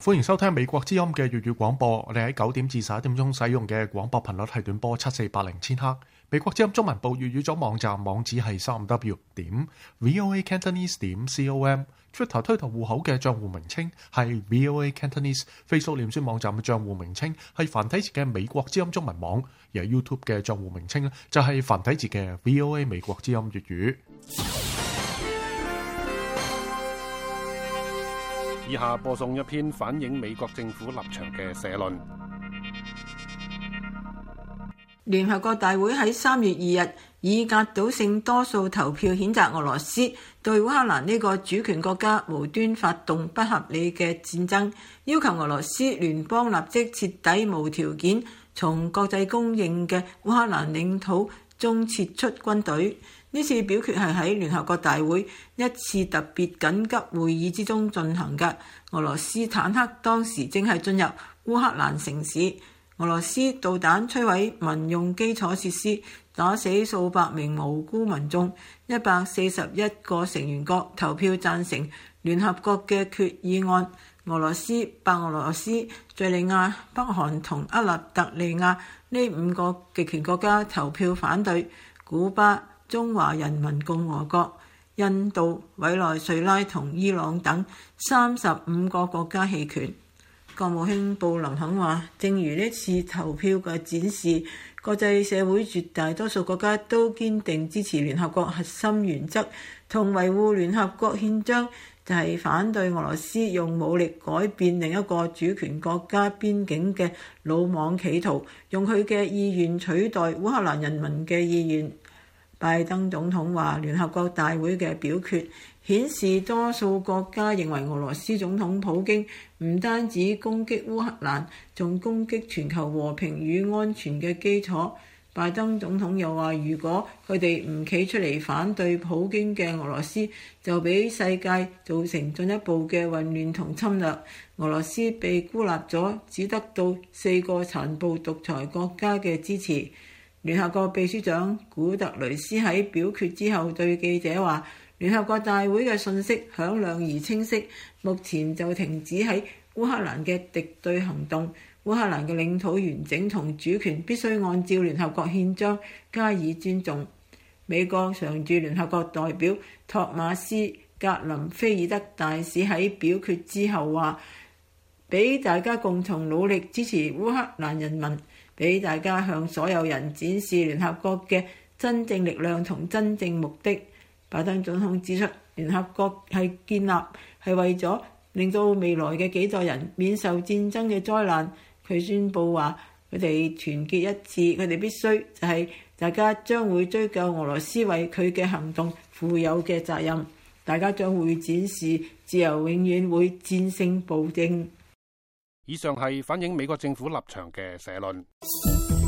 歡迎收聽美國之音嘅粵語廣播。我哋喺9點至11點鐘使用嘅廣播頻率係短波7480千赫。美國之音中文部粵語組網站網址係 3w.voacantonese.com。Twitter 推特戶口嘅賬戶名稱係 VOA Cantonese。Facebook 臉書網站嘅賬戶名稱係繁體字嘅美國之音中文網。而 YouTube 嘅賬戶名稱就係繁體字嘅 VOA 美國之音粵語。 以下播送一篇反映美國政府立場嘅社論。 聯合國大會喺3月2日以壓倒性多數投票譴責俄羅斯對烏克蘭呢個主權國家無端發動不合理嘅戰爭，要求俄羅斯聯邦立即徹底無條件從國際公認嘅烏克蘭領土中撤出軍隊。呢次表決係喺聯合國大會一次特別緊急會議之中進行嘅。俄羅斯坦克當時正係進入烏克蘭城市，俄羅斯導彈摧毀民用基礎設施，打死數百名無辜民眾。141個成員國投票贊成聯合國嘅決議案。俄羅斯、白俄羅斯、敘利亞、北韓同厄立特里亞呢5個極權國家投票反對。古巴、中華人民共和國、印度、委內瑞拉同伊朗等35個國家棄權。國務卿布林肯話，正如呢次投票嘅展示，國際社會絕大多數國家都堅定支持聯合國核心原則同維護聯合國憲章，就係反對俄羅斯用武力改變另一個主權國家邊境嘅魯莽企圖，用佢嘅意願取代烏克蘭人民嘅意願。拜登總統話，聯合國大會嘅表決顯示多數國家認為俄羅斯總統普京唔單止攻擊烏克蘭，仲攻擊全球和平與安全嘅基礎。拜登總統又話，如果佢哋唔企出嚟反對普京嘅俄羅斯，就俾世界造成進一步嘅混亂同侵略。俄羅斯被孤立咗，只得到4個殘暴獨裁國家嘅支持。聯合國秘書長古特雷斯喺表決之後對記者話，聯合國大會嘅信息響亮而清晰，目前就停止喺烏克蘭嘅敵對行動。烏克蘭嘅領土完整同主權必須按照聯合國憲章加以尊重。美國常駐聯合國代表托馬斯·格林菲爾德大使喺表決之後話，俾大家共同努力支持烏克蘭人民，俾大家向所有人展示聯合國嘅真正力量同真正目的。拜登總統指出，聯合國係建立係為咗令到未來嘅幾代人免受戰爭嘅災難。佢宣布話，佢哋團結一致，佢哋必須就係大家將會追究俄羅斯為佢嘅行動負有嘅責任。大家將會展示自由永遠會戰勝暴政。 以上係反映美國政府立場嘅社論。